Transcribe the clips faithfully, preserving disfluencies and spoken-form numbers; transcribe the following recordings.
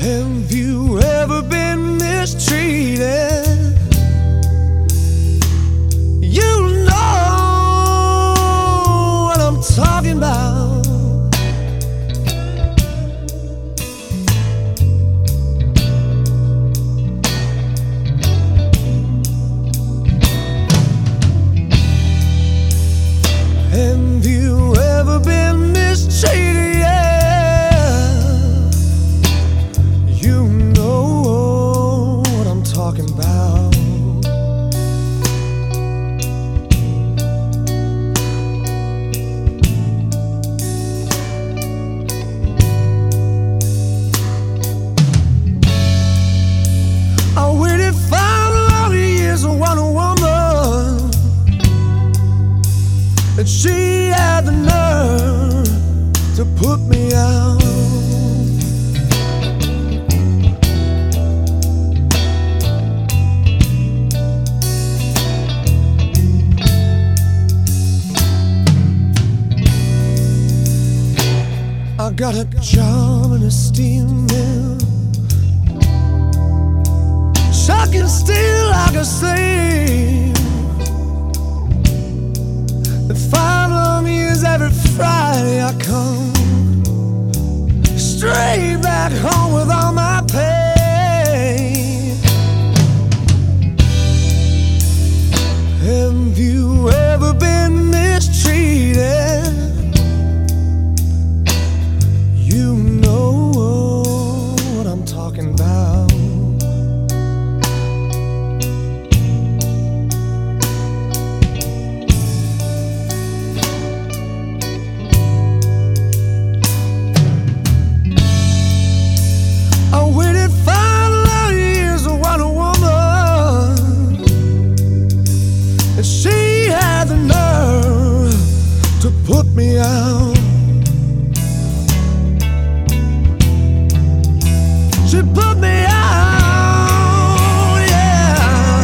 Have you ever been mistreated? You know what I'm talking about. Have you ever been mistreated? And she had the nerve to put me out. I got a job in a steel mill, shucking steel like a slave. Five long years, every Friday I come straight back home with all my pain. Have you ever been mistreated? You know what I'm talking about. Put me out. She put me out, yeah.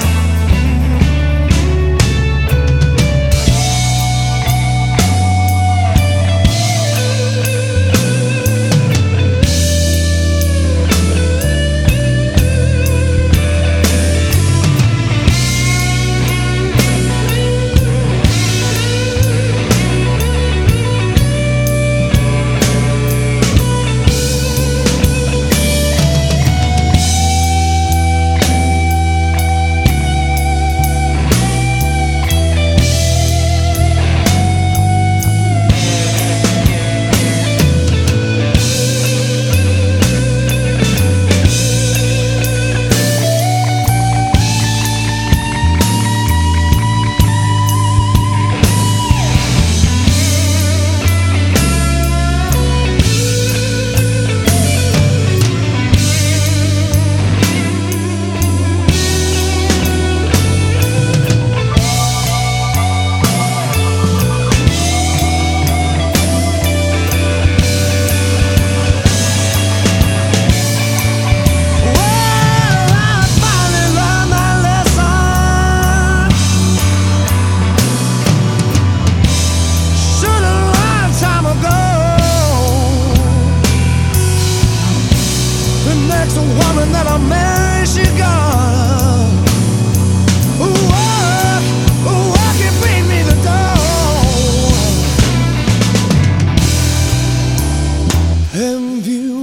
Next woman that I marry, she gone. Walk, walk and beat me the door. Have you